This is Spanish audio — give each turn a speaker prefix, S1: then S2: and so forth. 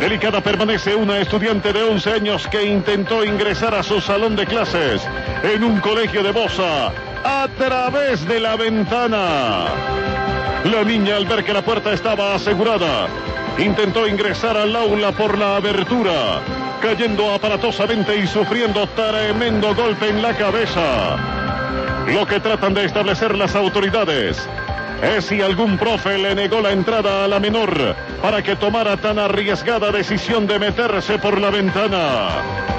S1: Delicada permanece una estudiante de 11 años que intentó ingresar a su salón de clases en un colegio de Bosa a través de la ventana. La niña, al ver que la puerta estaba asegurada, intentó ingresar al aula por la abertura, cayendo aparatosamente y sufriendo tremendo golpe en la cabeza. Lo que tratan de establecer las autoridades es si algún profe le negó la entrada a la menor para que tomara tan arriesgada decisión de meterse por la ventana.